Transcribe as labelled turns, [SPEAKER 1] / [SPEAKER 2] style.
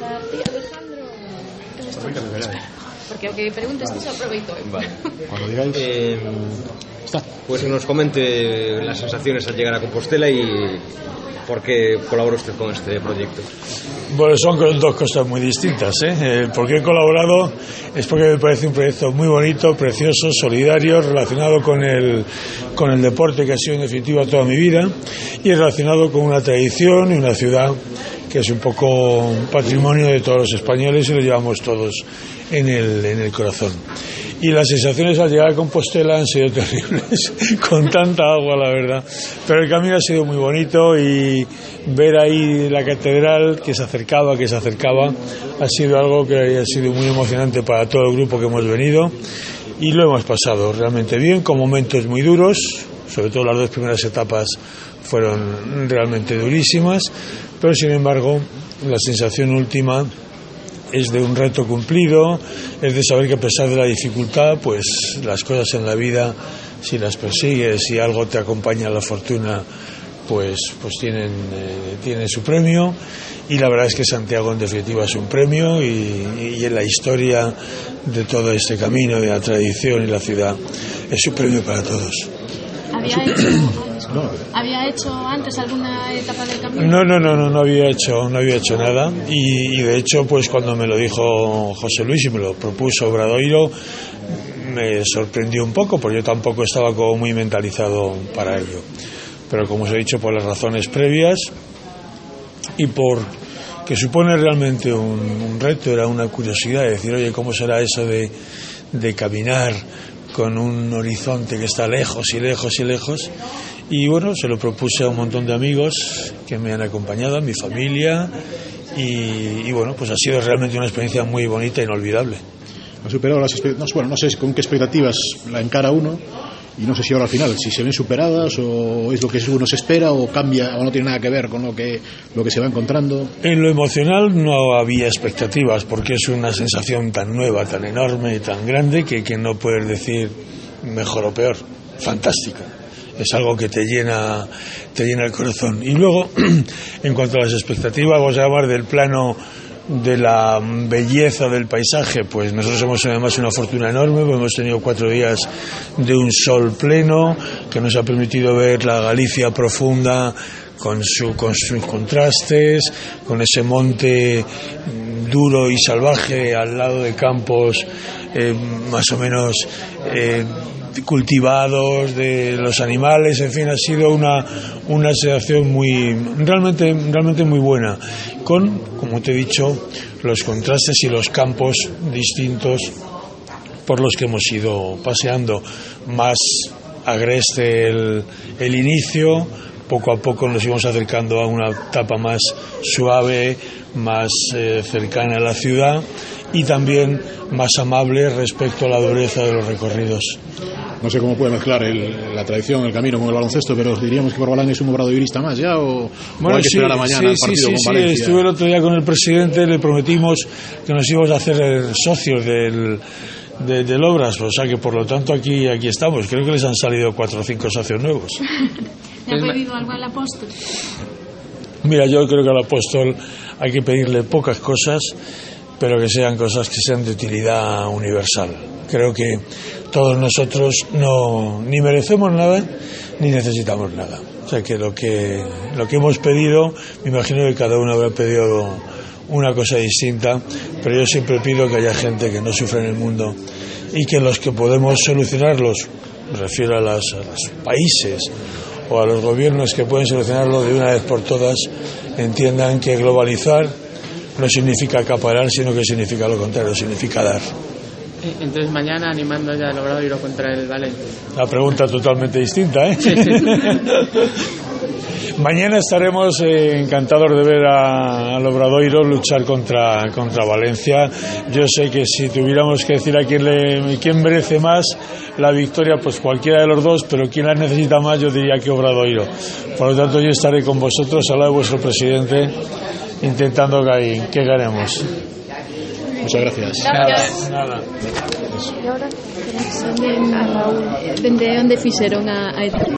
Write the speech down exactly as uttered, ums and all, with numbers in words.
[SPEAKER 1] empezar ti, Alejandro? Porque o que preguntes que se aproveito.
[SPEAKER 2] Vale.
[SPEAKER 3] Cuando digáis.
[SPEAKER 2] Eh, pues que nos comente las sensaciones al llegar a Compostela y por qué colabora usted con este proyecto.
[SPEAKER 4] Bueno, son dos cosas muy distintas, ¿eh? Eh, porque he colaborado es porque me parece un proyecto muy bonito, precioso, solidario, relacionado con el, con el deporte, que ha sido en definitiva toda mi vida, y relacionado con una tradición y una ciudad que es un poco un patrimonio de todos los españoles y lo llevamos todos en el, en el corazón. Y las sensaciones al llegar a Compostela han sido terribles, con tanta agua, la verdad. Pero el camino ha sido muy bonito y ver ahí la catedral que se acercaba, que se acercaba, ha sido algo que ha sido muy emocionante para todo el grupo que hemos venido. Y lo hemos pasado realmente bien, con momentos muy duros, sobre todo las dos primeras etapas fueron realmente durísimas, pero sin embargo la sensación última es de un reto cumplido, es de saber que a pesar de la dificultad, pues las cosas en la vida, si las persigues, si algo te acompaña a la fortuna, pues, pues tienen, eh, tienen su premio. Y la verdad es que Santiago en definitiva es un premio y, y en la historia de todo este camino, de la tradición y la ciudad, es un premio para todos.
[SPEAKER 1] ¿Había hecho, no. ¿Había hecho antes alguna etapa del camino?
[SPEAKER 4] No, no, no, no, no había hecho, no había hecho nada y, y de hecho, pues cuando me lo dijo José Luis y me lo propuso Obradoiro, me sorprendió un poco, porque yo tampoco estaba como muy mentalizado para ello. Pero como os he dicho, por las razones previas y por que supone realmente un, un reto, era una curiosidad de decir, oye, ¿cómo será eso de, de caminar con un horizonte que está lejos y lejos y lejos? Y bueno, se lo propuse a un montón de amigos que me han acompañado, a mi familia, y, y bueno, pues ha sido realmente una experiencia muy bonita e inolvidable.
[SPEAKER 3] Ha superado las expectativas, bueno, no sé con qué expectativas la encara uno, y no sé si ahora al final, si se ven superadas o es lo que uno se espera o cambia o no tiene nada que ver con lo que, lo que se va encontrando.
[SPEAKER 4] En lo emocional no había expectativas porque es una sensación tan nueva, tan enorme, tan grande que, que no puedes decir mejor o peor, fantástica. Es algo que te llena, te llena el corazón. Y luego, en cuanto a las expectativas, vamos a hablar del plano de la belleza del paisaje, pues nosotros hemos además una fortuna enorme, porque hemos tenido cuatro días de un sol pleno que nos ha permitido ver la Galicia profunda con, su, con sus contrastes, con ese monte duro y salvaje al lado de campos eh, más o menos eh, cultivados, de los animales, en fin, ha sido una, una sensación muy, realmente, realmente muy buena, con, como te he dicho, los contrastes y los campos distintos por los que hemos ido paseando. Más agreste el, el inicio, poco a poco nos íbamos acercando a una etapa más suave, más eh, cercana a la ciudad y también más amable respecto a la dureza de los recorridos.
[SPEAKER 3] No sé cómo puede mezclar el, la tradición, el camino con el baloncesto, pero diríamos que Corbalán es un obradoirista más ya, o,
[SPEAKER 4] bueno,
[SPEAKER 3] o hay que
[SPEAKER 4] sí,
[SPEAKER 3] esperar a mañana
[SPEAKER 4] sí,
[SPEAKER 3] al partido
[SPEAKER 4] sí,
[SPEAKER 3] con
[SPEAKER 4] sí,
[SPEAKER 3] Valencia.
[SPEAKER 4] Sí, estuve el otro día con el presidente, le prometimos que nos íbamos a hacer socios del, de, del Obras, o sea que por lo tanto aquí, aquí estamos. Creo que les han salido cuatro o cinco socios nuevos.
[SPEAKER 1] ¿Le ha pedido algo al apóstol?
[SPEAKER 4] Mira, yo creo que al apóstol hay que pedirle pocas cosas, pero que sean cosas que sean de utilidad universal. Creo que todos nosotros no ni merecemos nada ni necesitamos nada. O sea que lo que lo que hemos pedido, me imagino que cada uno habrá pedido una cosa distinta, pero yo siempre pido que haya gente que no sufra en el mundo y que los que podemos solucionarlos, me refiero a, las, a los países o a los gobiernos que pueden solucionarlo de una vez por todas, entiendan que globalizar no significa acaparar, sino que significa lo contrario, significa dar.
[SPEAKER 5] Entonces mañana animando ya al Obradoiro contra el Valencia.
[SPEAKER 4] La pregunta totalmente distinta, ¿eh?
[SPEAKER 5] Sí, sí.
[SPEAKER 4] Mañana estaremos eh, encantados de ver a, al Obradoiro luchar contra, contra Valencia. Yo sé que si tuviéramos que decir a quién, le, quién merece más la victoria, pues cualquiera de los dos, pero quien la necesita más yo diría que Obradoiro. Por lo tanto yo estaré con vosotros al lado de vuestro presidente intentando que, que ganemos.
[SPEAKER 3] Muchas gracias.
[SPEAKER 1] Gracias.
[SPEAKER 4] Nada, nada.
[SPEAKER 1] E agora, dende onde fixeron a, a etapa?